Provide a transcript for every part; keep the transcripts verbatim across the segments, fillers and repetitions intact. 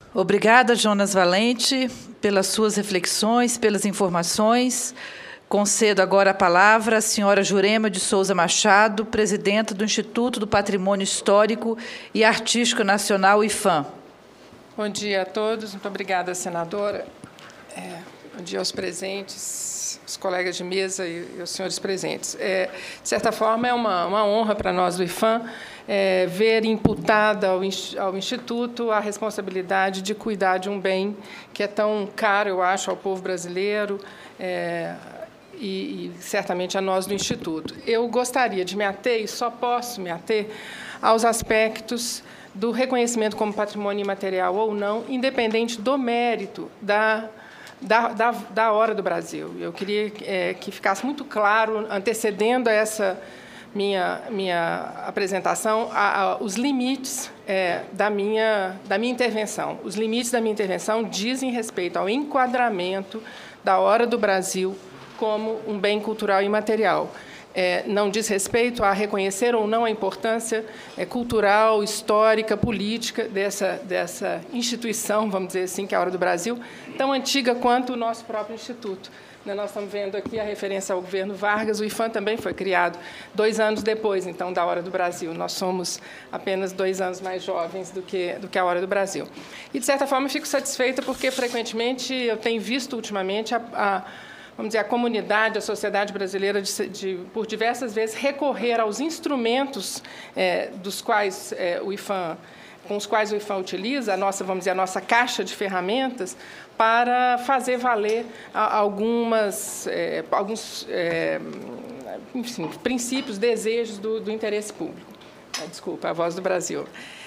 Obrigada, Jonas Valente, pelas suas reflexões, pelas informações. Concedo agora a palavra à senhora Jurema de Souza Machado, presidenta do Instituto do Patrimônio Histórico e Artístico Nacional, IFAM. Bom dia a todos. Muito obrigada, senadora. É, bom dia aos presentes, os colegas de mesa e, e os senhores presentes. É, de certa forma, é uma, uma honra para nós do IFAM é, ver imputada ao, ao Instituto a responsabilidade de cuidar de um bem que é tão caro, eu acho, ao povo brasileiro, é, e, e certamente a nós do Instituto. Eu gostaria de me ater, e só posso me ater, aos aspectos do reconhecimento como patrimônio imaterial ou não, independente do mérito da, da, da, da hora do Brasil. Eu queria é, que ficasse muito claro, antecedendo essa minha, minha apresentação, a, a, os limites é, da, minha, da minha intervenção. Os limites da minha intervenção dizem respeito ao enquadramento da hora do Brasil como um bem cultural imaterial. É, não diz respeito a reconhecer ou não a importância é, cultural, histórica, política dessa, dessa instituição, vamos dizer assim, que é a Hora do Brasil, tão antiga quanto o nosso próprio Instituto. Nós estamos vendo aqui a referência ao governo Vargas. O IFAM também foi criado dois anos depois, então, da Hora do Brasil. Nós somos apenas dois anos mais jovens do que, do que a Hora do Brasil. E, de certa forma, eu fico satisfeita porque, frequentemente, eu tenho visto, ultimamente, a, a vamos dizer, a comunidade, a sociedade brasileira, de, de, por diversas vezes, recorrer aos instrumentos é, dos quais é, o IFAM, com os quais o IFAM utiliza, a nossa, vamos dizer, a nossa caixa de ferramentas, para fazer valer algumas, é, alguns é, enfim, princípios, desejos do, do interesse público. Desculpa, a voz do Brasil.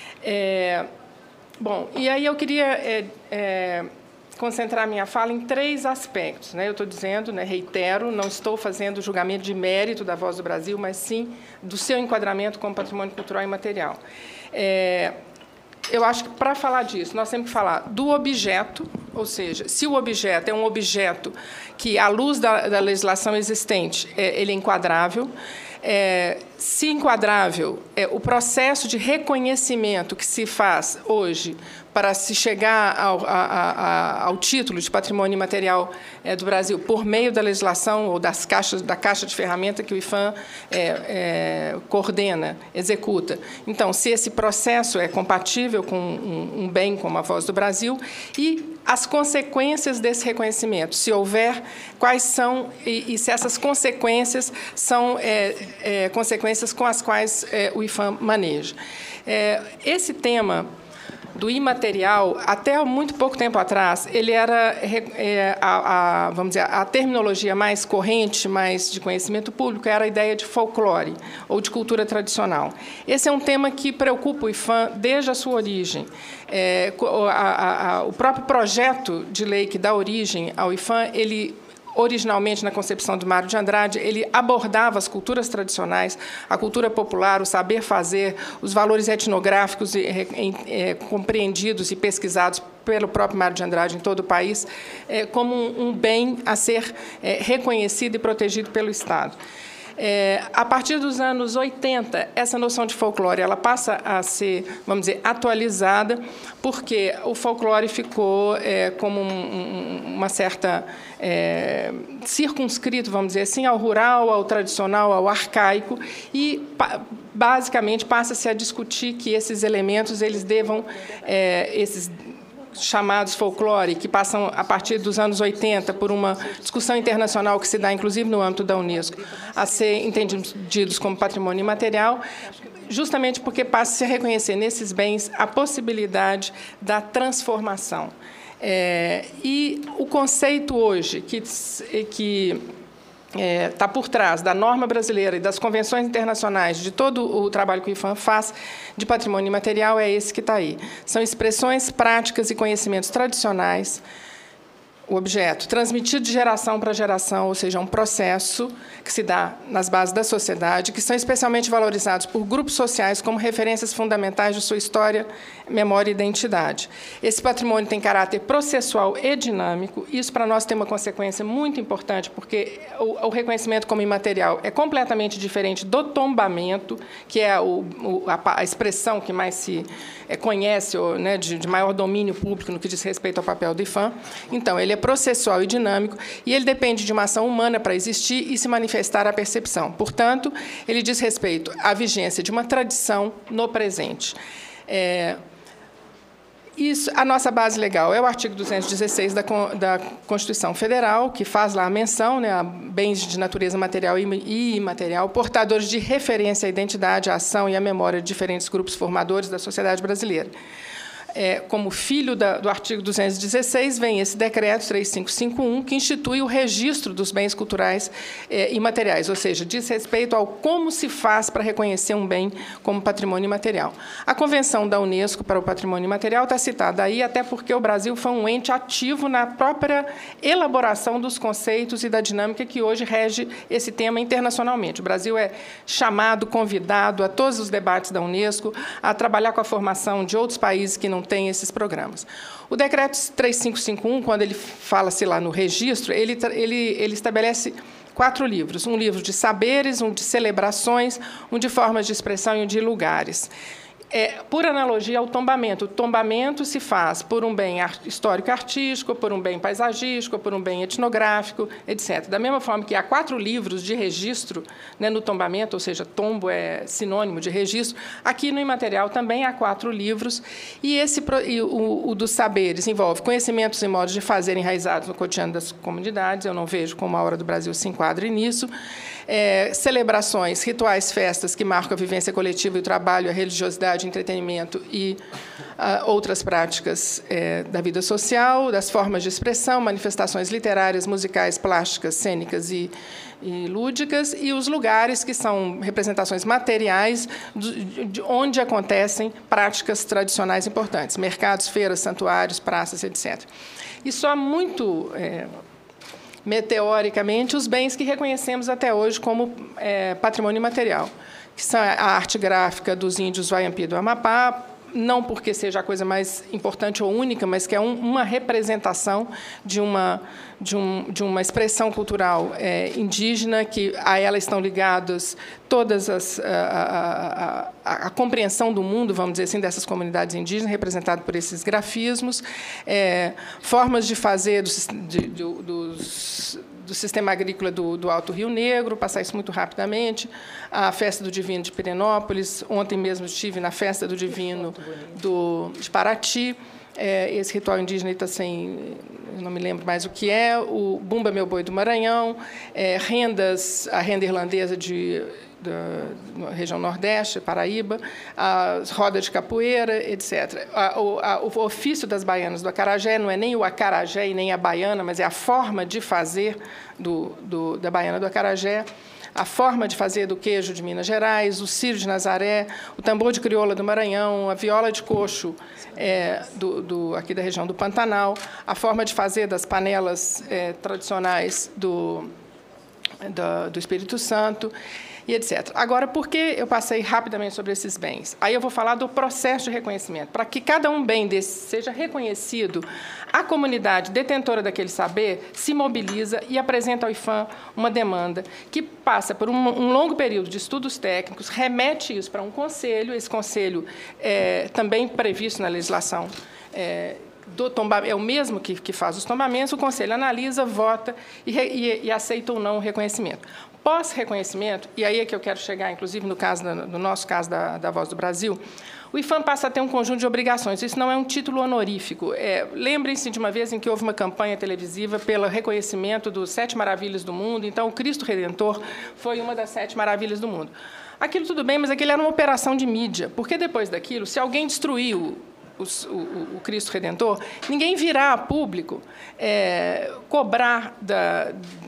É, bom, e aí eu queria é, é, concentrar minha fala em três aspectos. Né? Eu estou dizendo, né, reitero, não estou fazendo julgamento de mérito da Voz do Brasil, mas sim do seu enquadramento como patrimônio cultural imaterial. É, eu acho que, para falar disso, nós temos que falar do objeto, ou seja, se o objeto é um objeto que, à luz da, da legislação existente, é, ele é enquadrável. É, se enquadrável, é, o processo de reconhecimento que se faz hoje para se chegar ao, a, a, ao título de patrimônio imaterial é, do Brasil por meio da legislação ou das caixas, da caixa de ferramenta que o IFAM é, é, coordena, executa. Então, se esse processo é compatível com um, um bem como a Voz do Brasil e as consequências desse reconhecimento, se houver, quais são e, e se essas consequências são é, é, consequências com as quais é, o IFAM maneja. É, esse tema do imaterial, até muito pouco tempo atrás, ele era é, a, a, vamos dizer, a terminologia mais corrente, mais de conhecimento público, era a ideia de folclore ou de cultura tradicional. Esse é um tema que preocupa o IFAM desde a sua origem. É, a, a, a, o próprio projeto de lei que dá origem ao IFAM, ele originalmente, na concepção do Mário de Andrade, ele abordava as culturas tradicionais, a cultura popular, o saber fazer, os valores etnográficos é, é, compreendidos e pesquisados pelo próprio Mário de Andrade em todo o país, é, como um, um bem a ser é, reconhecido e protegido pelo Estado. É, a partir dos anos oitenta, essa noção de folclore ela passa a ser, vamos dizer, atualizada, porque o folclore ficou é, como um, um, uma certa é, circunscrito, vamos dizer assim, ao rural, ao tradicional, ao arcaico, e basicamente passa-se a discutir que esses elementos eles devam, é, esses chamados folclore, que passam, a partir dos anos oitenta, por uma discussão internacional que se dá, inclusive, no âmbito da Unesco, a ser entendidos como patrimônio imaterial, justamente porque passa-se a reconhecer nesses bens a possibilidade da transformação. É, e o conceito hoje que... que está é, por trás da norma brasileira e das convenções internacionais, de todo o trabalho que o IFAM faz de patrimônio imaterial, é esse que está aí. São expressões, práticas e conhecimentos tradicionais. o objeto, transmitido de geração para geração, ou seja, um processo que se dá nas bases da sociedade, que são especialmente valorizados por grupos sociais como referências fundamentais de sua história, memória e identidade. Esse patrimônio tem caráter processual e dinâmico. Isso, para nós, tem uma consequência muito importante, porque o, o reconhecimento como imaterial é completamente diferente do tombamento, que é o, o, a, a expressão que mais se é, conhece, ou, né, de, de maior domínio público no que diz respeito ao papel do I F A M. Então, ele é processual e dinâmico, e ele depende de uma ação humana para existir e se manifestar à percepção. Portanto, ele diz respeito à vigência de uma tradição no presente. É, isso, a nossa base legal é o artigo duzentos e dezesseis da, da Constituição Federal, que faz lá a menção, né, a bens de natureza material e imaterial, portadores de referência à identidade, à ação e à memória de diferentes grupos formadores da sociedade brasileira. É, como filho da, do artigo duzentos e dezesseis, vem esse decreto três mil quinhentos e cinquenta e um, que institui o registro dos bens culturais é, imateriais, ou seja, diz respeito ao como se faz para reconhecer um bem como patrimônio imaterial. A Convenção da Unesco para o Patrimônio Imaterial está citada aí, até porque o Brasil foi um ente ativo na própria elaboração dos conceitos e da dinâmica que hoje rege esse tema internacionalmente. O Brasil é chamado, convidado a todos os debates da Unesco, a trabalhar com a formação de outros países que não tem esses programas. O decreto três mil quinhentos e cinquenta e um, quando ele fala-se lá no registro, ele, ele, ele estabelece quatro livros, um livro de saberes, um de celebrações, um de formas de expressão e um de lugares. É, por analogia ao tombamento. O tombamento se faz por um bem histórico-artístico, por um bem paisagístico, por um bem etnográfico, etcétera. Da mesma forma que há quatro livros de registro, né, no tombamento, ou seja, tombo é sinônimo de registro, aqui no imaterial também há quatro livros, e, esse, e o, o dos saberes envolve conhecimentos e modos de fazer enraizados no cotidiano das comunidades, eu não vejo como a Hora do Brasil se enquadre nisso, é, celebrações, rituais, festas que marcam a vivência coletiva e o trabalho, a religiosidade, entretenimento e uh, outras práticas é, da vida social, das formas de expressão, manifestações literárias, musicais, plásticas, cênicas e, e lúdicas, e os lugares que são representações materiais de, de onde acontecem práticas tradicionais importantes, mercados, feiras, santuários, praças, etcétera. E só muito é, meteoricamente os bens que reconhecemos até hoje como é, patrimônio imaterial, que são a arte gráfica dos índios Vaiampi do Amapá, não porque seja a coisa mais importante ou única, mas que é um, uma representação de uma, de, um, de uma expressão cultural é, indígena, que a ela estão ligadas todas as a, a, a, a compreensão do mundo, vamos dizer assim, dessas comunidades indígenas, representado por esses grafismos, é, formas de fazer dos, de, de, dos do sistema agrícola do, do Alto Rio Negro, passar isso muito rapidamente, a Festa do Divino de Pirenópolis, ontem mesmo estive na Festa do Divino do, de Paraty, é, esse ritual indígena está sem, eu não me lembro mais o que é, o Bumba Meu Boi do Maranhão, é, rendas, a renda irlandesa de da região Nordeste, Paraíba, a roda de capoeira, etcétera. A, o, a, o ofício das baianas do acarajé não é nem o acarajé e nem a baiana, mas é a forma de fazer do, do, da baiana do acarajé, a forma de fazer do queijo de Minas Gerais, o círio de Nazaré, o tambor de crioula do Maranhão, a viola de coxo é, do, do, aqui da região do Pantanal, a forma de fazer das panelas é, tradicionais do, do, do Espírito Santo, e etcétera. Agora, por que eu passei rapidamente sobre esses bens? Aí eu vou falar do processo de reconhecimento. Para que cada um bem desse seja reconhecido, a comunidade detentora daquele saber se mobiliza e apresenta ao I F A M uma demanda que passa por um, um longo período de estudos técnicos, remete isso para um conselho, esse conselho é também previsto na legislação é, do tomba, é o mesmo que, que faz os tombamentos, o conselho analisa, vota e, e, e aceita ou não o reconhecimento. Pós-reconhecimento, e aí é que eu quero chegar, inclusive no, caso, no nosso caso da, da Voz do Brasil, o I F A M passa a ter um conjunto de obrigações. Isso não é um título honorífico. É, lembrem-se de uma vez em que houve uma campanha televisiva pelo reconhecimento dos Sete Maravilhas do Mundo. Então, o Cristo Redentor foi uma das Sete Maravilhas do Mundo. Aquilo tudo bem, mas aquilo era uma operação de mídia, porque depois daquilo, se alguém destruiu O, o, o Cristo Redentor, ninguém virá a público é, cobrar da,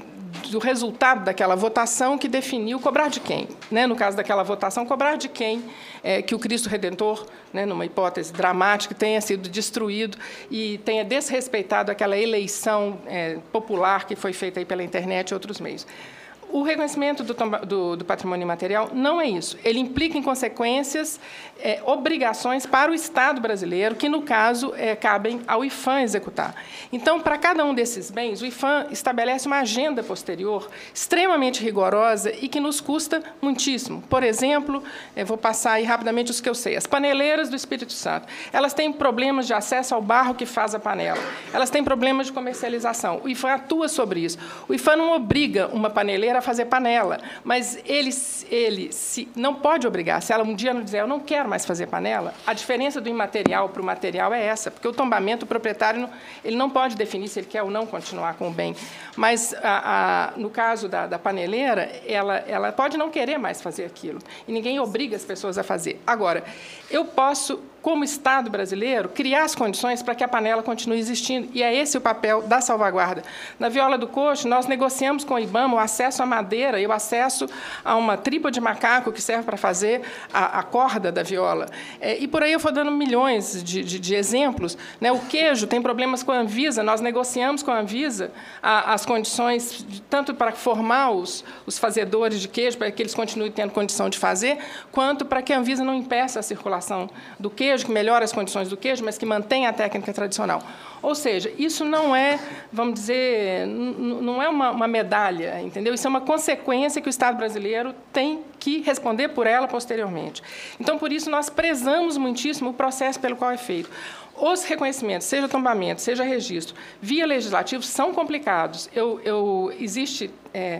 do resultado daquela votação que definiu cobrar de quem. Né? No caso daquela votação, cobrar de quem é, que o Cristo Redentor, né, numa hipótese dramática, tenha sido destruído e tenha desrespeitado aquela eleição é, popular que foi feita aí pela internet e outros meios. O reconhecimento do, do, do patrimônio imaterial não é isso. Ele implica, em consequências, é, obrigações para o Estado brasileiro, que, no caso, é, cabem ao IPHAN executar. Então, para cada um desses bens, o IPHAN estabelece uma agenda posterior extremamente rigorosa e que nos custa muitíssimo. Por exemplo, eu vou passar aí rapidamente os que eu sei. As paneleiras do Espírito Santo, elas têm problemas de acesso ao barro que faz a panela. Elas têm problemas de comercialização. O IPHAN atua sobre isso. O IPHAN não obriga uma paneleira a fazer panela, mas ele, ele se, não pode obrigar. Se ela um dia não dizer, eu não quero mais fazer panela, a diferença do imaterial para o material é essa, porque o tombamento, o proprietário, não, ele não pode definir se ele quer ou não continuar com o bem. Mas, a, a, no caso da, da paneleira, ela, ela pode não querer mais fazer aquilo, e ninguém obriga as pessoas a fazer. Agora, eu posso, como Estado brasileiro, criar as condições para que a panela continue existindo, e é esse o papel da salvaguarda. Na Viola do Coxo, nós negociamos com o IBAMA o acesso à madeira e o acesso a uma tripa de macaco que serve para fazer a, a corda da viola. É, e por aí eu vou dando milhões de, de, de exemplos. Né? O queijo tem problemas com a Anvisa, nós negociamos com a Anvisa a, as condições, de, tanto para formar os, os fazedores de queijo, para que eles continuem tendo condição de fazer, quanto para que a Anvisa não impeça a circulação do queijo, que melhore as condições do queijo, mas que mantenha a técnica tradicional. Ou seja, isso não é, vamos dizer, não é uma, uma medalha, entendeu? Isso é uma consequência que o Estado brasileiro tem que responder por ela posteriormente. Então, por isso, nós prezamos muitíssimo o processo pelo qual é feito. Os reconhecimentos, seja tombamento, seja registro, via legislativo, são complicados. Eu, eu, existe é,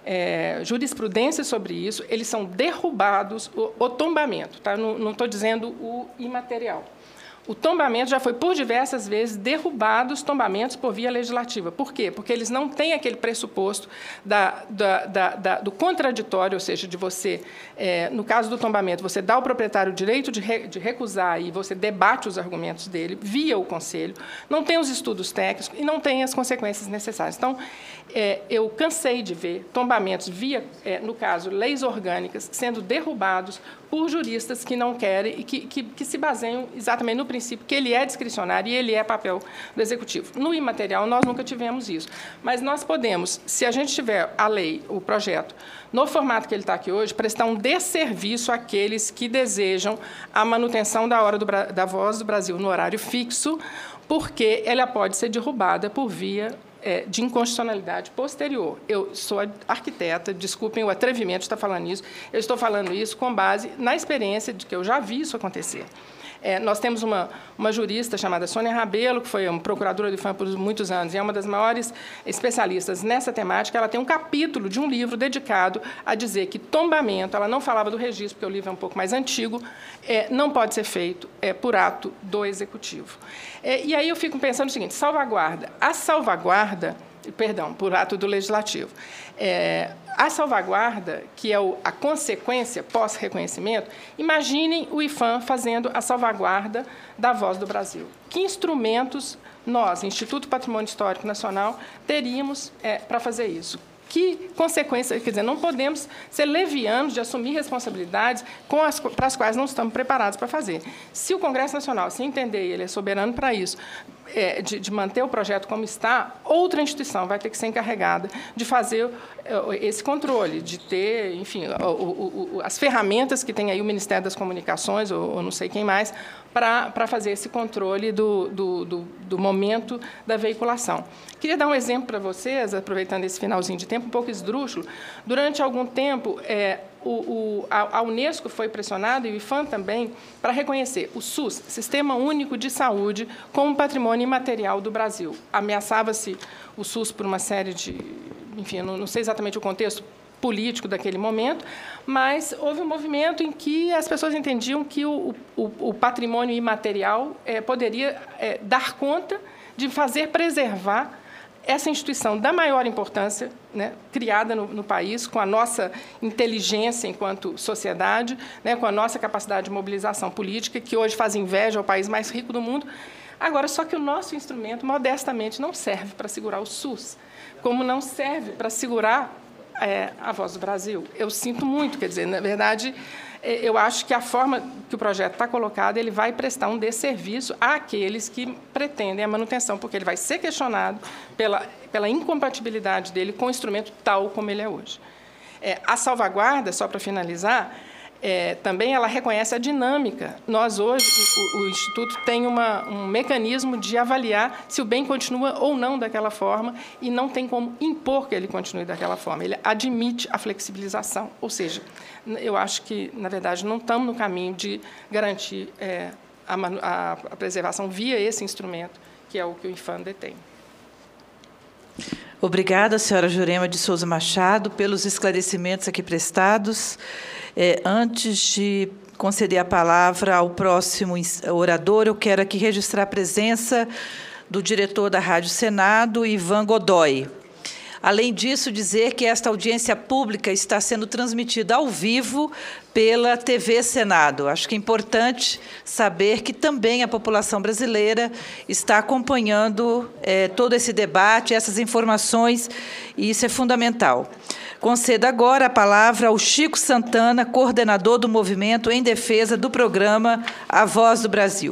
é, jurisprudência sobre isso, eles são derrubados, o, o tombamento, tá? Não estou dizendo o imaterial. O tombamento já foi, por diversas vezes, derrubado os tombamentos por via legislativa. Por quê? Porque eles não têm aquele pressuposto da, da, da, da, do contraditório, ou seja, de você, é, no caso do tombamento, você dá ao proprietário o direito de, re, de recusar e você debate os argumentos dele via o conselho, não tem os estudos técnicos e não tem as consequências necessárias. Então, é, eu cansei de ver tombamentos via, é, no caso, leis orgânicas, sendo derrubados por juristas que não querem e que, que, que se baseiam exatamente no princípio que ele é discricionário e ele é papel do Executivo. No imaterial, nós nunca tivemos isso. Mas nós podemos, se a gente tiver a lei, o projeto, no formato que ele está aqui hoje, prestar um desserviço àqueles que desejam a manutenção da hora do, da Voz do Brasil no horário fixo, porque ela pode ser derrubada por via É, de inconstitucionalidade posterior. Eu sou arquiteta, desculpem o atrevimento de estar falando isso, eu estou falando isso com base na experiência de que eu já vi isso acontecer. É, nós temos uma, uma jurista chamada Sônia Rabelo, que foi uma procuradora do IPHAN por muitos anos, e é uma das maiores especialistas nessa temática. Ela tem um capítulo de um livro dedicado a dizer que tombamento, ela não falava do registro, porque o livro é um pouco mais antigo, é, não pode ser feito é, por ato do Executivo. É, e aí eu fico pensando o seguinte, salvaguarda. A salvaguarda, perdão, por ato do Legislativo. É, a salvaguarda, que é o, a consequência pós-reconhecimento, imaginem o IPHAN fazendo a salvaguarda da Voz do Brasil. Que instrumentos nós, Instituto Patrimônio Histórico Nacional, teríamos é, para fazer isso? Que consequências, quer dizer, não podemos ser levianos de assumir responsabilidades com as, para as quais não estamos preparados para fazer. Se o Congresso Nacional se entender, ele é soberano para isso, é, de, de manter o projeto como está, outra instituição vai ter que ser encarregada de fazer esse controle, de ter, enfim, o, o, o, as ferramentas que tem aí o Ministério das Comunicações, ou, ou não sei quem mais, para, para fazer esse controle do, do, do, do momento da veiculação. Queria dar um exemplo para vocês, aproveitando esse finalzinho de tempo, um pouco esdrúxulo. Durante algum tempo, é, o, o, a, a Unesco foi pressionada, e o IPHAN também, para reconhecer o SUS, Sistema Único de Saúde, como patrimônio imaterial do Brasil. Ameaçava-se o SUS por uma série de... Enfim, não, não sei exatamente o contexto político daquele momento, mas houve um movimento em que as pessoas entendiam que o, o, o patrimônio imaterial é, poderia é, dar conta de fazer preservar essa instituição da maior importância, né, criada no, no país, com a nossa inteligência enquanto sociedade, né, com a nossa capacidade de mobilização política, que hoje faz inveja ao país mais rico do mundo, Agora, só que o nosso instrumento, modestamente, não serve para segurar o SUS, como não serve para segurar é, a Voz do Brasil. Eu sinto muito, quer dizer, na verdade, eu acho que a forma que o projeto está colocado, ele vai prestar um desserviço àqueles que pretendem a manutenção, porque ele vai ser questionado pela, pela incompatibilidade dele com o instrumento tal como ele é hoje. É, a salvaguarda, só para finalizar, é, também ela reconhece a dinâmica. Nós, hoje, o, o Instituto tem uma, um mecanismo de avaliar se o bem continua ou não daquela forma e não tem como impor que ele continue daquela forma. Ele admite a flexibilização, ou seja, eu acho que, na verdade, não estamos no caminho de garantir é, a, a, a preservação via esse instrumento, que é o que o INFAM detém. Obrigada, senhora Jurema de Souza Machado, pelos esclarecimentos aqui prestados. É, antes de conceder a palavra ao próximo orador, eu quero aqui registrar a presença do diretor da Rádio Senado, Ivan Godoy. Além disso, dizer que esta audiência pública está sendo transmitida ao vivo pela T V Senado. Acho que é importante saber que também a população brasileira está acompanhando é, todo esse debate, essas informações, e isso é fundamental. Concedo agora a palavra ao Chico Santana, coordenador do movimento em defesa do programa A Voz do Brasil.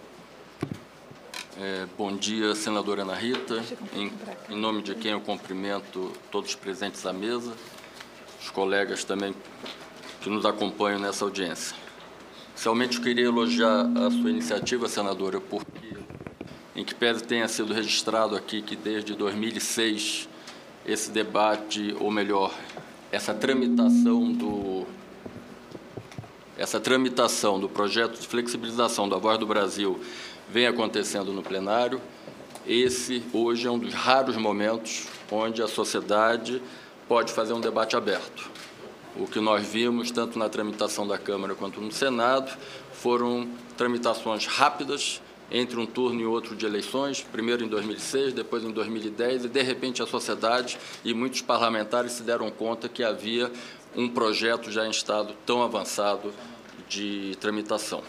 É, bom dia, senadora Ana Rita. Em, em nome de quem eu cumprimento todos os presentes à mesa, os colegas também que nos acompanham nessa audiência. Inicialmente, eu queria elogiar a sua iniciativa, senadora, porque, em que pese tenha sido registrado aqui que desde dois mil e seis esse debate, ou melhor, essa tramitação do essa tramitação do projeto de flexibilização da Voz do Brasil vem acontecendo no plenário. Esse, hoje, é um dos raros momentos onde a sociedade pode fazer um debate aberto. O que nós vimos, tanto na tramitação da Câmara quanto no Senado, foram tramitações rápidas, entre um turno e outro de eleições, primeiro em dois mil e seis, depois em dois mil e dez, e, de repente, a sociedade e muitos parlamentares se deram conta que havia um projeto já em estado tão avançado de tramitação.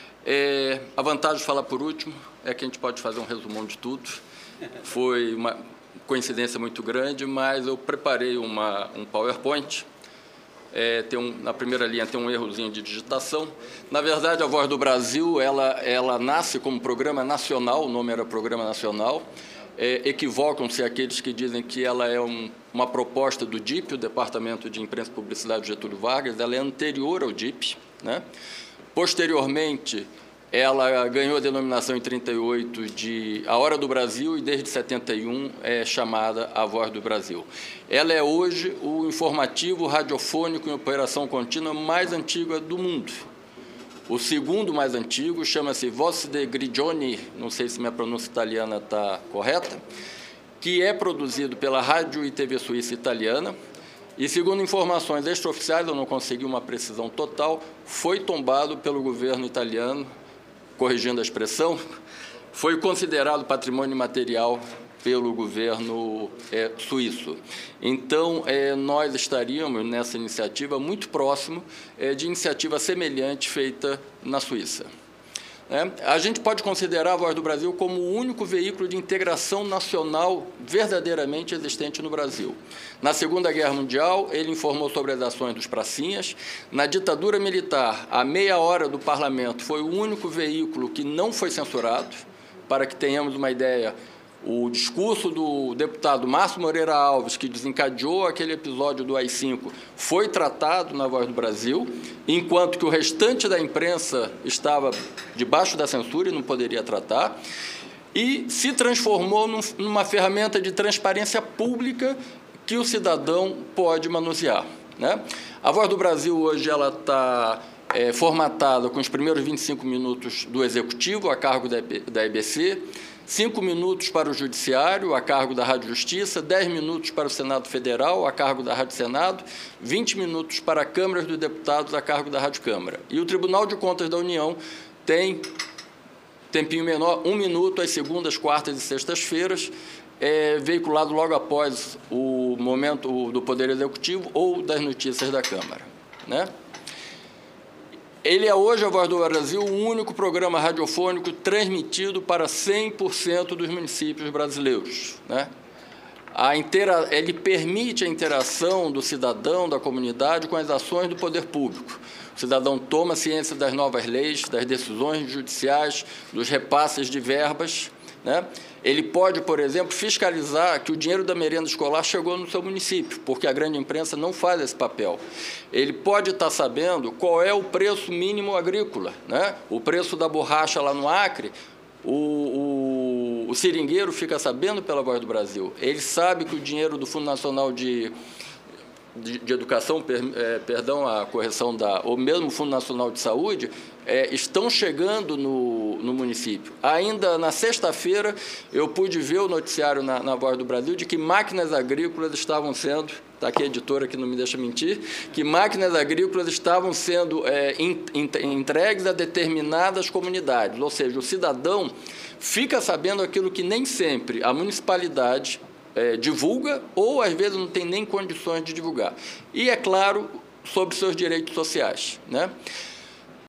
É, a vantagem de falar por último é que a gente pode fazer um resumão de tudo. Foi uma coincidência muito grande, mas eu preparei uma, um PowerPoint. É, tem um, na primeira linha tem um errozinho de digitação. Na verdade, a Voz do Brasil ela, ela nasce como programa nacional, o nome era Programa Nacional. É, equivocam-se aqueles que dizem que ela é um, uma proposta do D I P, o Departamento de Imprensa e Publicidade Getúlio Vargas. Ela é anterior ao D I P, né? Posteriormente, ela ganhou a denominação em trinta e oito de A Hora do Brasil e, desde setenta e um, é chamada A Voz do Brasil. Ela é hoje o informativo radiofônico em operação contínua mais antigo do mundo. O segundo mais antigo chama-se Voz de Grigioni, não sei se minha pronúncia italiana está correta, que é produzido pela Rádio e T V Suíça Italiana. E, segundo informações extraoficiais, eu não consegui uma precisão total, foi tombado pelo governo italiano, corrigindo a expressão, foi considerado patrimônio imaterial pelo governo é, suíço. Então, é, nós estaríamos nessa iniciativa muito próximo é, de iniciativa semelhante feita na Suíça. É, a gente pode considerar a Voz do Brasil como o único veículo de integração nacional verdadeiramente existente no Brasil. Na Segunda Guerra Mundial, ele informou sobre as ações dos pracinhas. Na ditadura militar, a meia hora do parlamento foi o único veículo que não foi censurado. Para que tenhamos uma ideia, o discurso do deputado Márcio Moreira Alves, que desencadeou aquele episódio do A I cinco, foi tratado na Voz do Brasil, enquanto que o restante da imprensa estava debaixo da censura e não poderia tratar, e se transformou num, numa ferramenta de transparência pública que o cidadão pode manusear, né? A Voz do Brasil hoje ela está é, formatada com os primeiros vinte e cinco minutos do Executivo, a cargo da E B C, cinco minutos para o Judiciário, a cargo da Rádio Justiça, dez minutos para o Senado Federal, a cargo da Rádio Senado, vinte minutos para a Câmara dos Deputados, a cargo da Rádio Câmara. E o Tribunal de Contas da União tem tempinho menor, um minuto às segundas, quartas e sextas-feiras, é, veiculado logo após o momento do Poder Executivo ou das notícias da Câmara, né? Ele é hoje, a Voz do Brasil, o único programa radiofônico transmitido para cem por cento dos municípios brasileiros, né? A intera... Ele permite a interação do cidadão, da comunidade, com as ações do poder público. O cidadão toma ciência das novas leis, das decisões judiciais, dos repasses de verbas, né? Ele pode, por exemplo, fiscalizar que o dinheiro da merenda escolar chegou no seu município, porque a grande imprensa não faz esse papel. Ele pode estar sabendo qual é o preço mínimo agrícola, né? O preço da borracha lá no Acre, o, o, o seringueiro fica sabendo pela Voz do Brasil. Ele sabe que o dinheiro do Fundo Nacional de... De, de educação, per, é, perdão, a correção da, ou mesmo o Fundo Nacional de Saúde, é, estão chegando no, no município. Ainda na sexta-feira, eu pude ver o noticiário na, na Voz do Brasil de que máquinas agrícolas estavam sendo, está aqui a editora que não me deixa mentir, que máquinas agrícolas estavam sendo é, in, in, entregues a determinadas comunidades, ou seja, o cidadão fica sabendo aquilo que nem sempre a municipalidade É, divulga, ou às vezes não tem nem condições de divulgar. E, é claro, sobre seus direitos sociais, né?